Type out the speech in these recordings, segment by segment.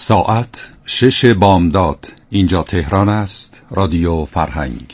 ساعت 6 بامداد. اینجا تهران است. رادیو فرهنگ.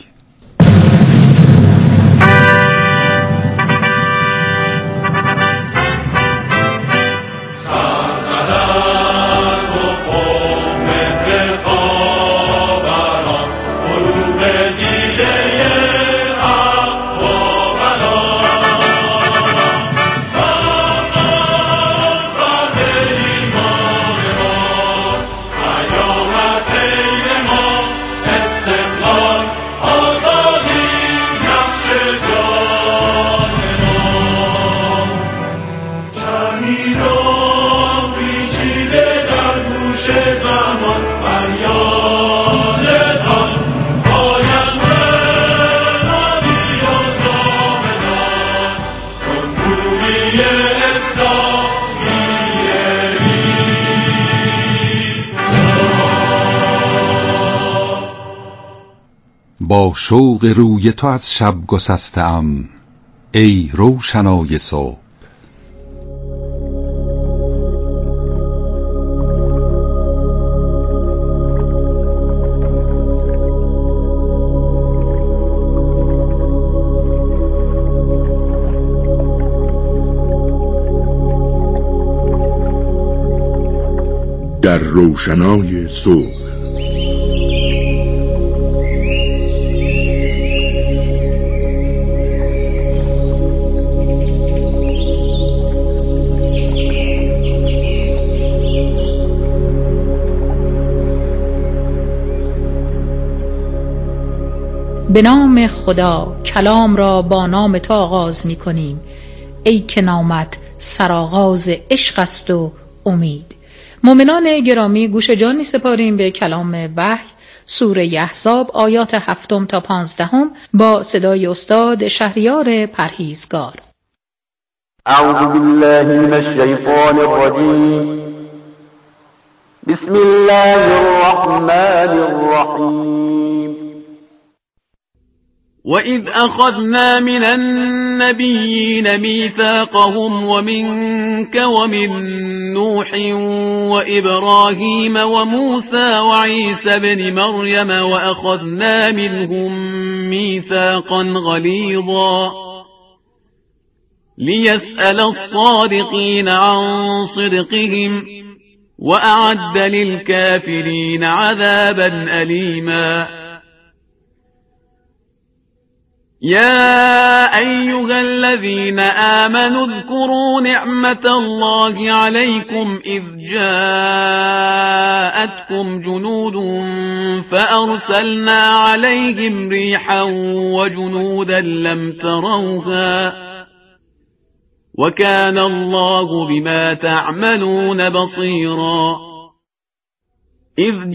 با شوق روی تو از شب گسسته‌ام ای روشنای صبح. در روشنای صبح. به نام خدا، کلام را با نام تو آغاز می کنیم ای که نامت سرآغاز عشق است و امید. مؤمنان گرامی، گوش جان می سپاریم به کلام وحی، سوره احزاب، آیات 7 تا 15 با صدای استاد شهریار پرهیزگار. اعوذ بالله من الشیطان الرجیم. بسم الله الرحمن الرحیم. وَإِذْ أَخَذْنَا مِنَ النَّبِيِّينَ مِيثَاقَهُمْ وَمِنْكَ وَمِنْ نُوحٍ وَإِبْرَاهِيمَ وَمُوسَى وَعِيسَى ابْنِ مَرْيَمَ وَأَخَذْنَا مِنْهُمْ مِيثَاقًا غَلِيظًا لِيَسْأَلَ الصَّادِقِينَ عَنْ صِدْقِهِمْ وَأَعَدَّ لِلْكَافِرِينَ عَذَابًا أَلِيمًا. يا أيها الذين آمنوا اذكروا نعمة الله عليكم إذ جاءتكم جنود فأرسلنا عليهم ريحا وجنودا لم تروها وكان الله بما تعملون بصيرا. إذ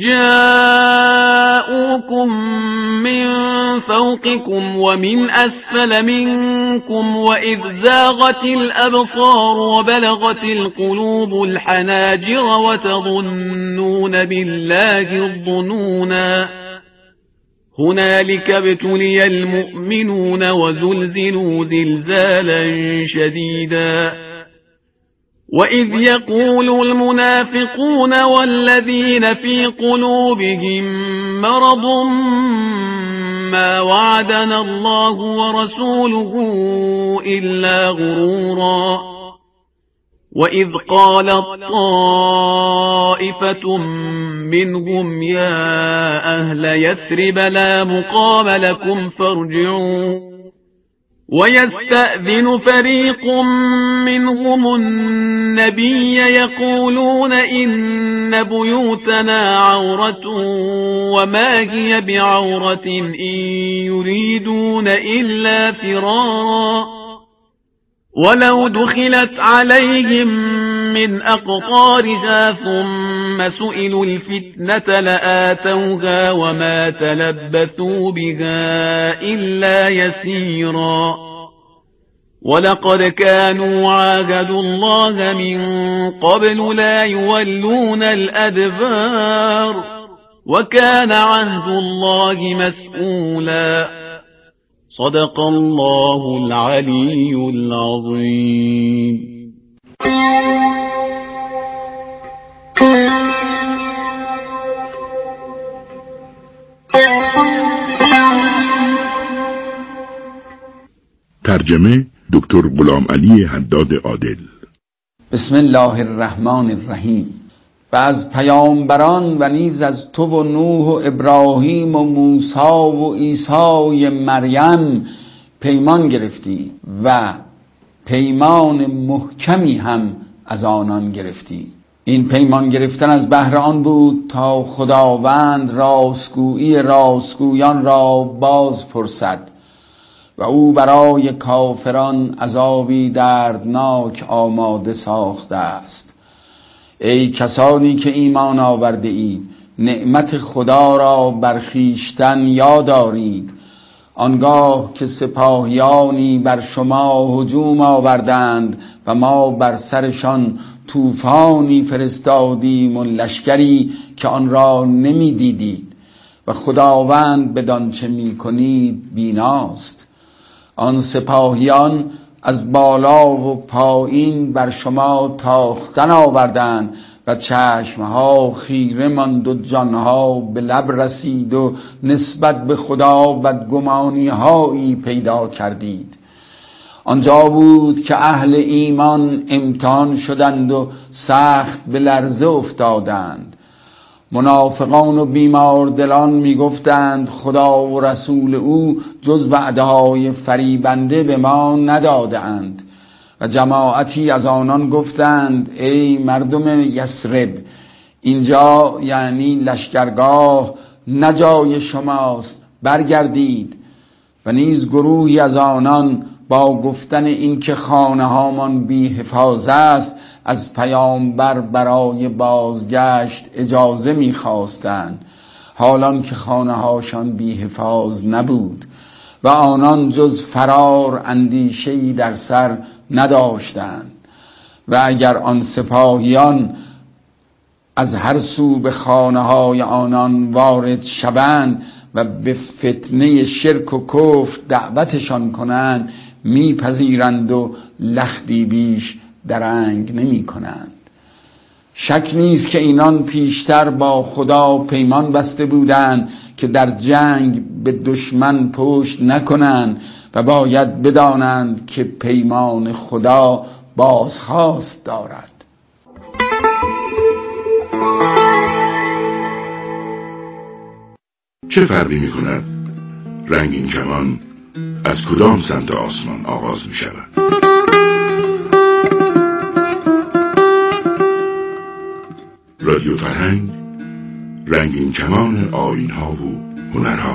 جاءوكم من فوقكم ومن أسفل منكم وإذ زاغت الأبصار وبلغت القلوب الحناجر وتظنون بالله الظنونا. هنالك ابتلي المؤمنون وزلزلوا زلزالا شديدا. وَإِذْ يَقُولُ الْمُنَافِقُونَ وَالَّذِينَ فِي قُلُوبِهِم مَّرَضٌ مَّا وَعَدَنَا اللَّهُ وَرَسُولُهُ إِلَّا غُرُورًا. وَإِذْ قَالَت طَّائِفَةٌ مِّنْهُمْ يَا أَهْلَ يَثْرِبَ لَا مُقَامَ لَكُمْ فَارْجِعُوا ويستأذن فريق منهم النبي يقولون إن بيوتنا عورة وما هي بعورة إن يريدون إلا فرارا ولو دخلت عليهم من أقطارها ثم سئلوا الفتنة لآتوها وما تلبثوا بها إلا يسيرا. ولقد كانوا عاهدوا الله من قبل لا يولون الأدبار وكان عهد الله مسئولا. صدق الله العلي العظيم. ترجمه دکتر غلام علی حداد عادل. بسم الله الرحمن الرحیم. و از پیامبران و نیز از تو و نوح و ابراهیم و موسی و عیسی مریم پیمان گرفتی و پیمان محکمی هم از آنان گرفتی. این پیمان گرفتن از بهر آن بود تا خداوند راستگویان را باز پرسد و او برای کافران عذابی دردناک آماده ساخته است. ای کسانی که ایمان آورده اید، نعمت خدا را بر خویشتن یاد آرید آنگاه که سپاهیانی بر شما هجوم آوردند و ما بر سرشان طوفانی فرستادیم و لشکری که آن را نمی دیدید و خداوند بدان چه می کنید بیناست. آن سپاهیان از بالا و پایین بر شما تاختن آوردند و چشمها خیره ماند و جانها به لب رسید و نسبت به خدا بدگمانی هایی پیدا کردید. آنجا بود که اهل ایمان امتحان شدند و سخت به لرزه افتادند. منافقان و بیمار دلان می گفتند خدا و رسول او جز وعده‌های فریبنده به ما نداده اند. و جماعتی از آنان گفتند ای مردم یثرب، اینجا یعنی لشکرگاه نه جای شماست، برگردید. و نیز گروهی از آنان با گفتن این که خانه هامان بی حفاظه است از پیامبر برای بازگشت اجازه می خواستند، حالان که خانه هاشان بی حفاظ نبود و آنان جز فرار اندیشه‌ای در سر نداشتند. و اگر آن سپاهیان از هر سو به خانه های آنان وارد شوند و به فتنه شرک و کفر دعوتشان کنند میپذیرند و لختی بیش درنگ نمی کنند. شک نیست که اینان پیشتر با خدا پیمان بسته بودند که در جنگ به دشمن پشت نکنند و باید بدانند که پیمان خدا بازخواست دارد. چه فرقی می کند رنگین کمان از کدام سمت آسمان آغاز می شود؟ رادیو فرهنگ، رنگین کمان آیین‌ها و هنرها.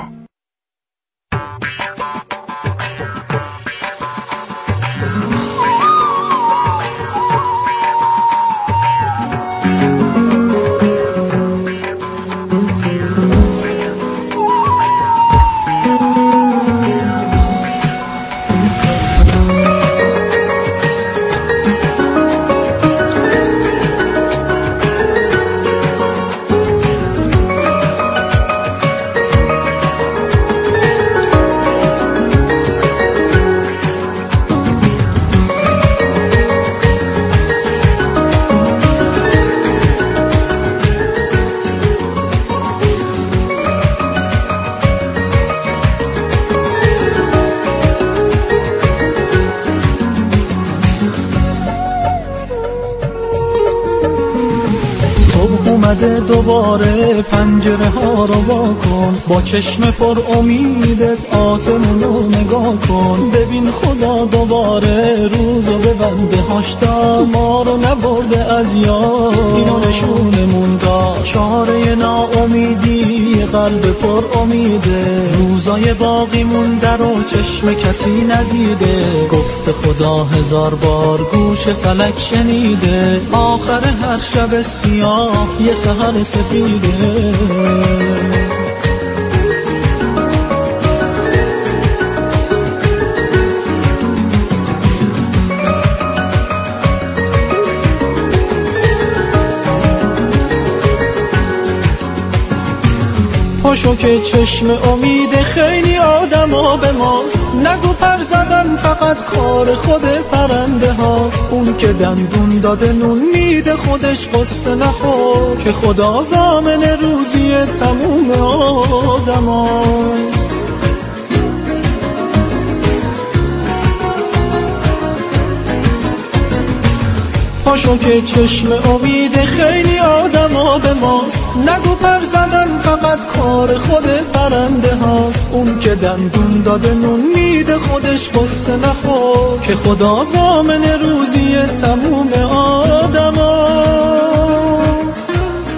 اومده دوباره پنجره ها رو واکن، با چشم پر امیدت آسمون رو نگاه کن. ببین خدا دوباره روزو به بنده هاش داد، ما رو نبرده از یاد، اینو نشونمون داد. چاره ناامیدی قلب پر امیده، روزای باقی مونده رو چشم کسی ندیده. گفت خدا هزار بار گوش فلک شنیده، آخر هر شب سیاه یه سحر سپیده. پاشو که چشم امید خیلی آدما به ماست، نگو پر زدن فقط کار خود پرنده هاست. اون که دندون داده نون میده خودش قصه نخور، که خدا ضامن روزی تموم آدم هاست. پاشو که چشم امید خیلی آدما به ماست. نگو پر زدن فقط کار خود پرنده هاست. اون که دندون داده نون میده خودش قصه نخور که خدا ضامن روزی تموم آدماست.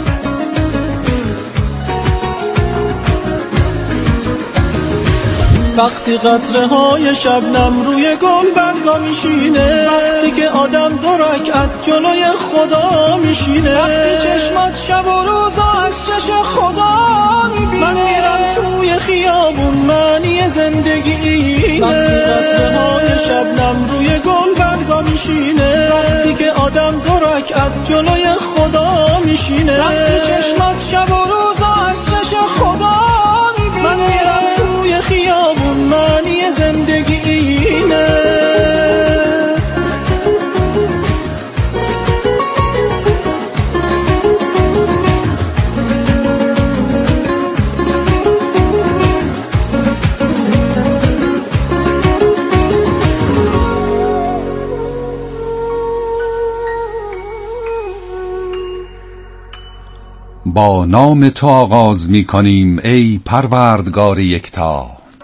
وقتی قطره های شبنم روی گل برگا میشینه، وقتی که آدم دو رکعت جلوی خدا میشینه، وقتی چشمات شب و روزا از چش خدا میبینه، من میرم توی خیابون معنی زندگی اینه. وقتی قطره های شبنم روی گل برگا میشینه، وقتی که آدم دو رکعت جلوی خدا میشینه، وقتی چشمات شب و روزا از چش خدا میبینه، من میرم توی خیابون معنی زندگی اینه. با نام تو آغاز می کنیم ای پروردگار یکتا.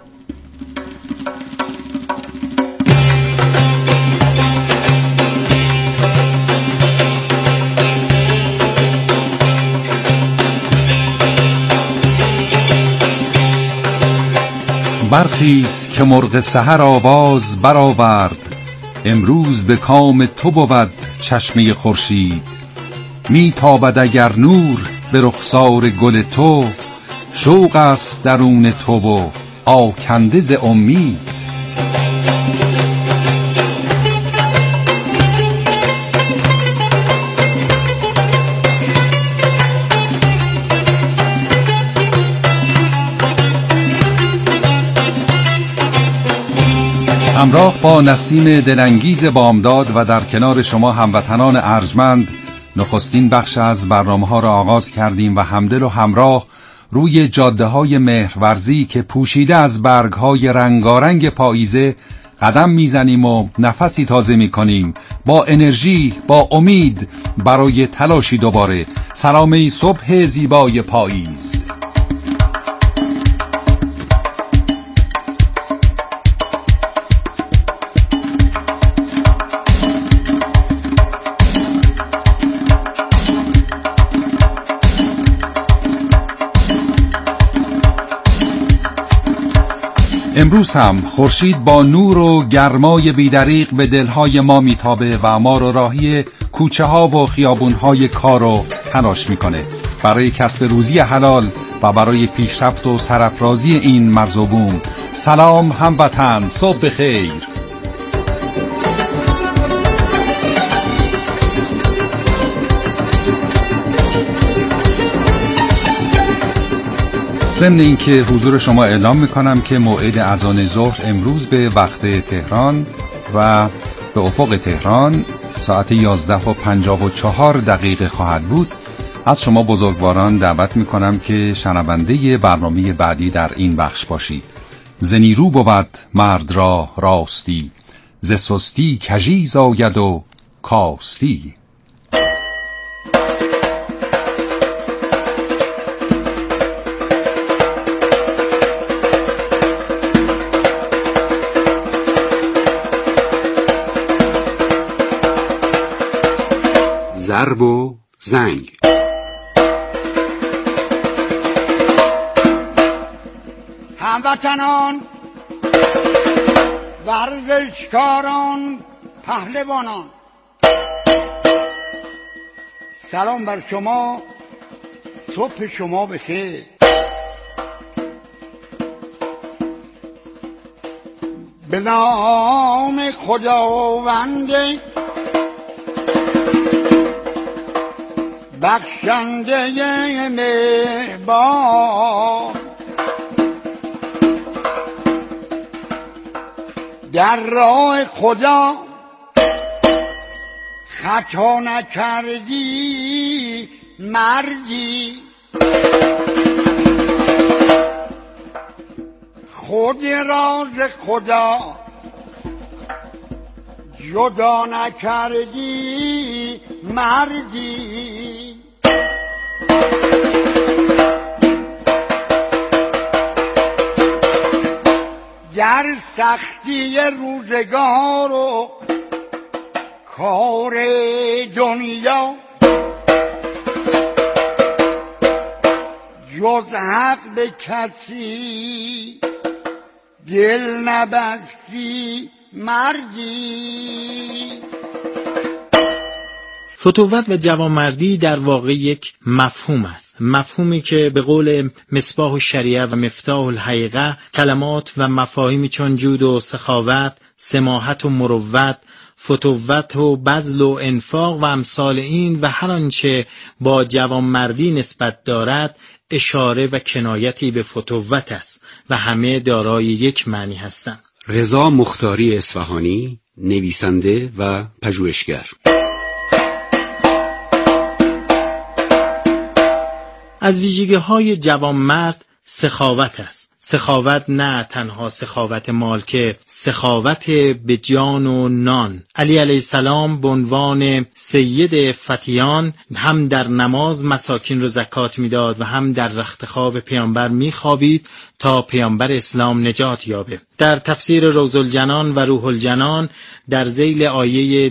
برخیز که مرغ سحر آواز برآورد، امروز به کام تو بود چشمه خورشید. می تابد اگر نور به رخسار گل تو، شوق است درون تو و آکنده ز امید. همراه با نسیم دلانگیز بامداد و در کنار شما هموطنان ارجمند، نخستین بخش از برنامه‌ها را آغاز کردیم و همدل و همراه روی جاده‌های مهرورزی که پوشیده از برگ‌های رنگارنگ پاییزه قدم میزنیم و نفسی تازه میکنیم با انرژی، با امید برای تلاشی دوباره. سلام صبح زیبای پاییز. امروز هم خورشید با نور و گرمای بیدریق به دلهای ما میتابه و ما رو راهی کوچه ها و خیابون های کار رو تلاش میکنه برای کسب روزی حلال و برای پیشرفت و سرافرازی این مرز و بوم. سلام هموطن، صبح بخیر. ضمن اینکه حضور شما اعلام میکنم که موعد اذان ظهر امروز به وقت تهران و به افق تهران ساعت 11:54 خواهد بود. از شما بزرگواران دعوت میکنم که شنونده برنامه بعدی در این بخش باشید. ز نیرو بود مرد را راستی، ز سستی کژی زاید و کاستی. ضرب و زنگ. هموطنان، ورزشکاران، پهلوانان، سلام بر شما، صبح شما بخیر. به نام خداوند بخشنده مهربان، در راه خدا خطا نکردی مردی، خود راز خدا جدا نکردی مردی. در سختی روزگار و کار دنیا جز حق به کسی دل نبستی مردی. فتوت و جوانمردی در واقع یک مفهوم است، مفهومی که به قول مصباح الشریعه و مفتاح الحقیقه کلمات و مفاهیمی چون جود و سخاوت، سماحت و مروت، فتوت و بذل و انفاق و امثال این و هر آنچه با جوانمردی نسبت دارد اشاره و کنایتی به فتوت است و همه دارای یک معنی هستند. رضا مختاری اصفهانی، نویسنده و پژوهشگر. از ویژگی‌های جوانمرد سخاوت است. سخاوت نه تنها سخاوت مال که سخاوت به جان و نان. علی علیه السلام به عنوان سید فتیان هم در نماز مساکین رو زکات میداد و هم در رخت خواب پیامبر میخوابید تا پیامبر اسلام نجات یابه. در تفسیر روض الجنان و روح الجنان در ذیل آیه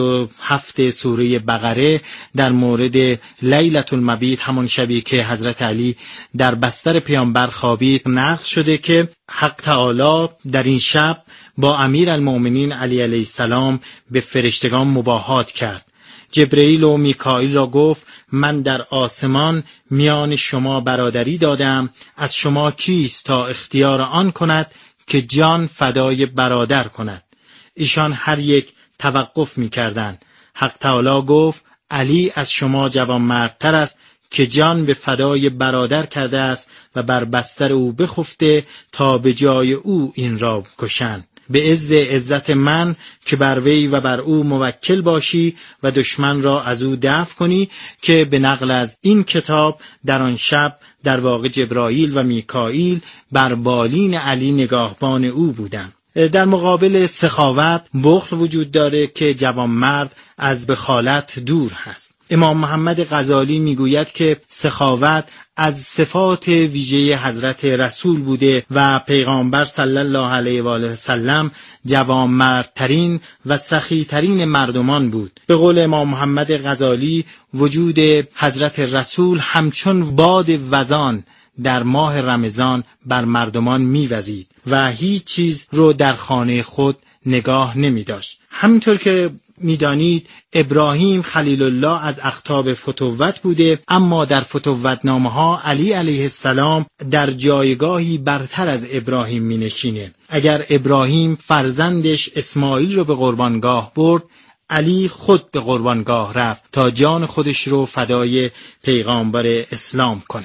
207 سوره بقره در مورد لیلة المبیت، همون شبی که حضرت علی در بستر پیامبر خوابید، نقل شده که حق تعالی در این شب با امیرالمؤمنین علی علیه السلام به فرشتگان مباهات کرد. جبرئیل و میکائیل را گفت من در آسمان میان شما برادری دادم، از شما کیست تا اختیار آن کند که جان فدای برادر کند؟ ایشان هر یک توقف می‌کردند. حق تعالی گفت علی از شما جوانمردتر است که جان به فدای برادر کرده است و بر بستر او بخفته تا به جای او این را کشند. به عزت من که بر وی و بر او موکل باشی و دشمن را از او دفع کنی، که به نقل از این کتاب در آن شب در واقع جبرائیل و میکائیل بر بالین علی نگاهبان او بودند. در مقابل سخاوت بخل وجود داره که جوانمرد از بخالت دور هست. امام محمد غزالی میگوید که سخاوت از صفات ویژه حضرت رسول بوده و پیغامبر صلی الله علیه و آله و سلم جوانمردترین و سخیترین مردمان بود. به قول امام محمد غزالی وجود حضرت رسول همچون باد وزان در ماه رمضان بر مردمان میوزید و هیچ چیز رو در خانه خود نگاه نمی داشت. همینطور که میدانید ابراهیم خلیل الله از اقطاب فتوت بوده، اما در فتوتنامه ها علی علیه السلام در جایگاهی برتر از ابراهیم می نشینه. اگر ابراهیم فرزندش اسماعیل رو به قربانگاه برد، علی خود به قربانگاه رفت تا جان خودش رو فدای پیغامبر اسلام کنه.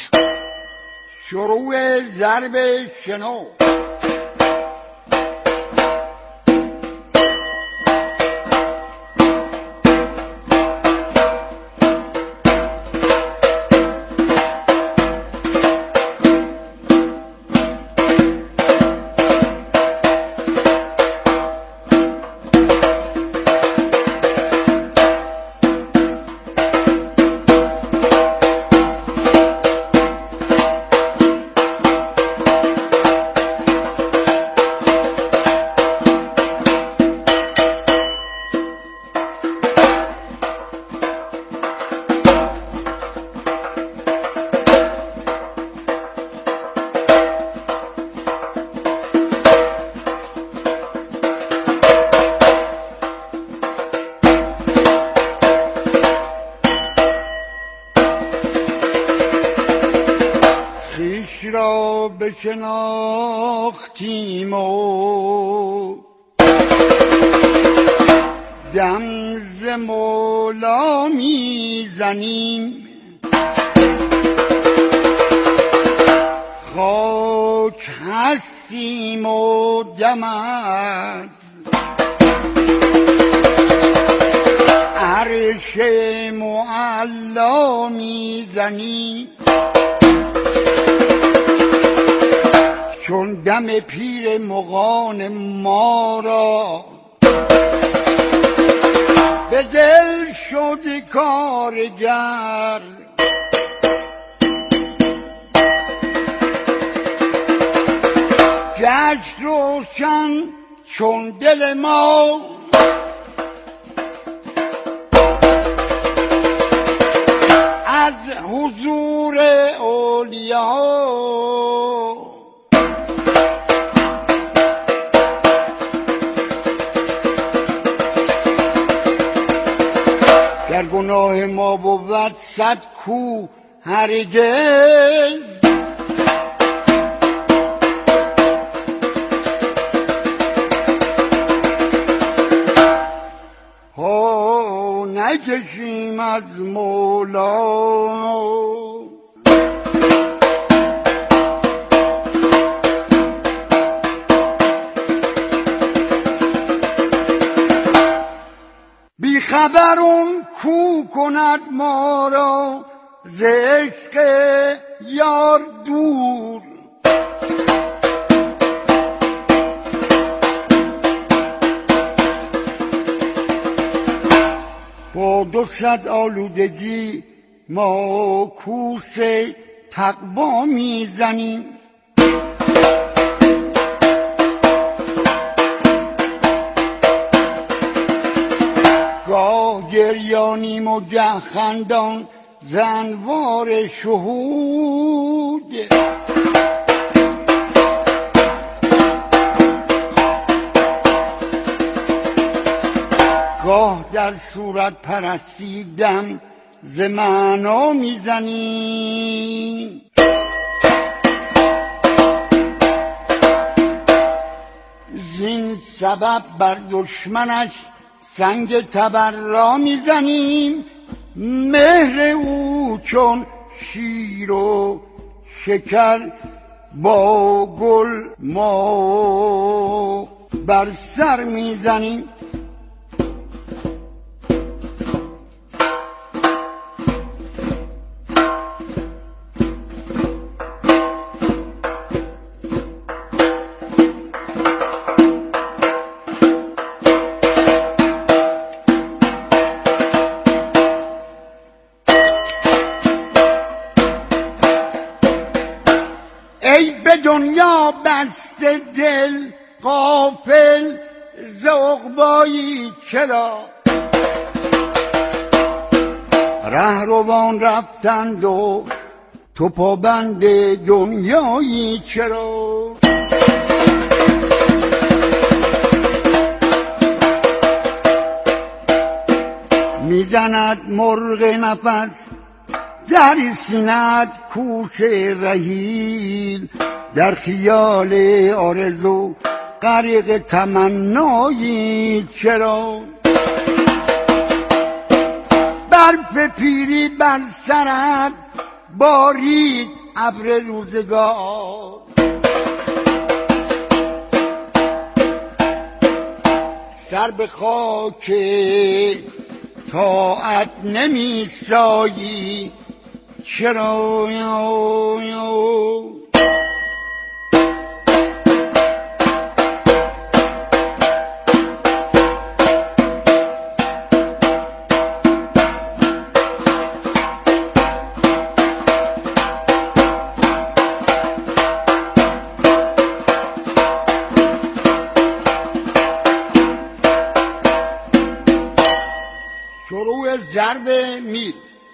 شروع ضرب شنو. بشناختیم و دم ز مولا میزنیم، خاک هستیم و دم از عرش معلا میزنیم، چون دم پیر مغان ما را به دل شد کارگر، گشت روشن چون دل ما از حضور اولیا. در گناه ما بود 100 کو هرگز، ها نکشیم از مولا. بی خبر اون کو کند ما را ز عشق یار دور، با 200 آلودگی ما کوس تقوا میزنیم. گاه گریانیم و گه خندان ز انوار شهود، گاه در صورت پرستیدم ز معنا میزنیم. زین سبب بر دشمنش سنگ تبرا میزنیم. مهر او چون شیر و شکر با گل ما بر سر میزنیم. ای به دنیا بسته دل غافل ز عقبایی چرا، رهروان رفتند و تو پابند دنیایی چرا. میزند مرغ نفس در سینت کوس رحیل، در خیال آرزو غریق تمنایی چرا. برف پیری بر سرت بارید ابر روزگار، سر به خاک طاعت نمی سایی چرا. شروع ضرب میل.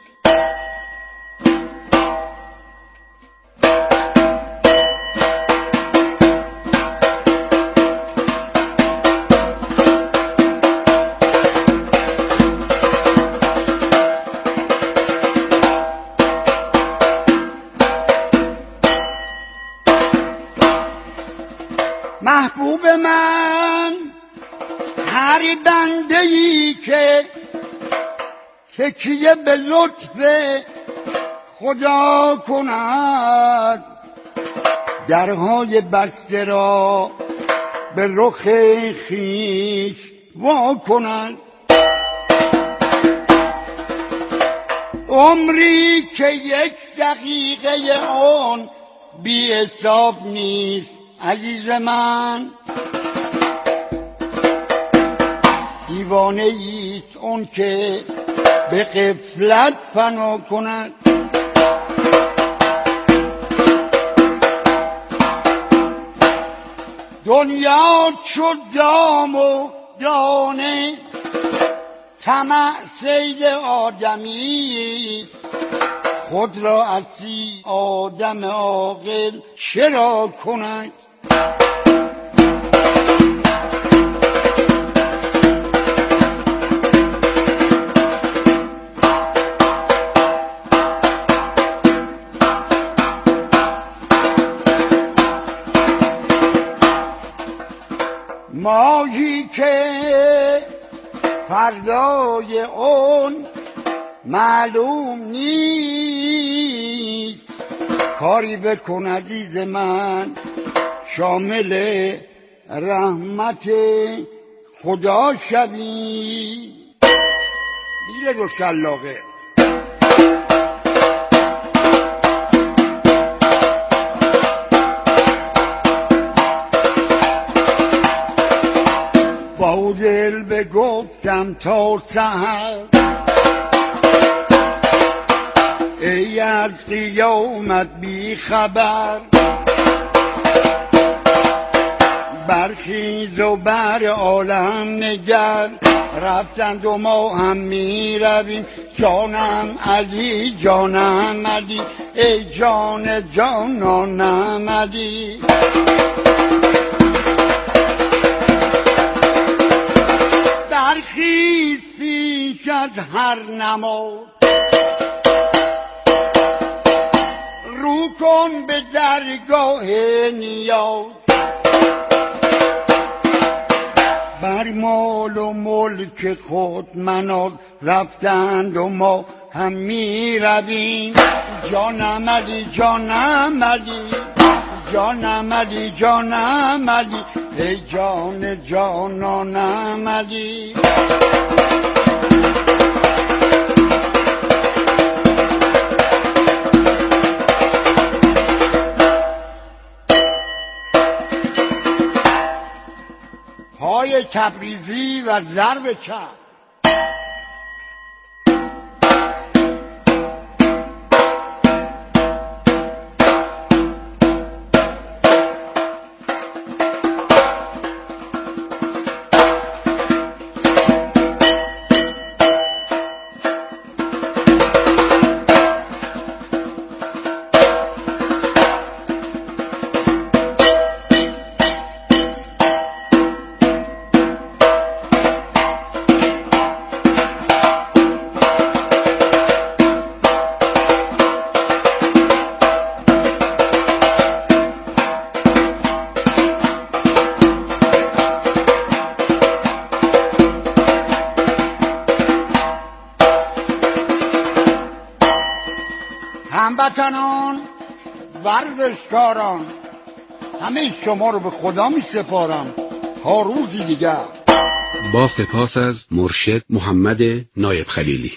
محبوب من هر بنده‌ای که تکیه به لطف خدا کند، درهای بسته را به رخ خویش وا کند. عمری که 1 دقیقه آن بی حساب نیست عزیز من، دیوانه ایست اون که به غفلت فنا کند. دنیا چو دام و دانه طمع صید آدمیست. خود را اسیر آدم عاقل چرا کند؟ ماهی که فردای اون معلوم نیست، کاری بکن عزیز من شامل رحمت خدا شوی. بیل دو شلاقه با دل بگفتم تا سحر، ای از قیامت بی خبر. برخیز و بر عالم نگر، رفتند و ما هم می رویم. جانم علی جانم علی، ای جان جانانم علی. برخیز پیش از هر نماز، رو کن به درگاه نیاز. بر مال و ملک خود مناز، رفتند و ما هم می رویم. جانم علی جانم علی، جانم علی جانم علی، ای جان جانانم علی. پای تبریزی و ضرب چرخ. هموطنان ورزشکاران، همه شما رو به خدا می سپارم تا روزی دیگر. با سپاس از مرشد محمد نایب خلیلی.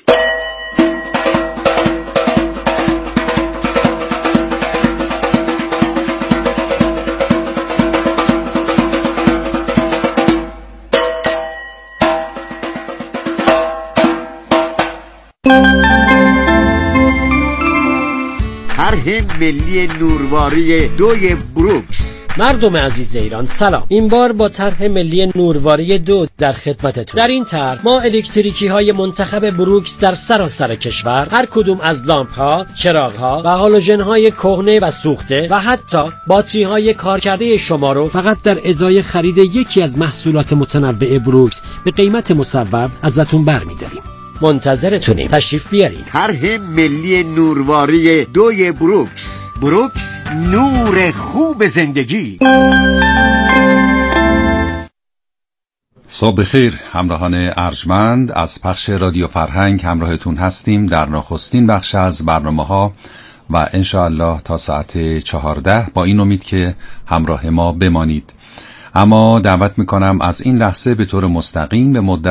طرح ملی نورواری 2 بروکس. مردم عزیز ایران سلام. این بار با طرح ملی نورواری 2 در خدمتتون. در این طرح ما الکتریکی های منتخب بروکس در سراسر کشور، هر کدوم از لامپ ها، چراغ ها و هالوژن های کهنه و سوخته و حتی باتری های کارکرده شما رو فقط در ازای خرید یکی از محصولات متنوع بروکس به قیمت مصوب ازتون برمی‌داریم. منتظرتونیم، تشریف بیارید. طرح ملی نورواری 2 بروکس. بروکس، نور خوب زندگی. صبح بخیر همراهان ارجمند، از پخش رادیو فرهنگ همراهتون هستیم در نخستین بخش از برنامه‌ها و انشاءالله تا ساعت 14 با این امید که همراه ما بمانید. اما دعوت میکنم از این لحظه به طور مستقیم به مدت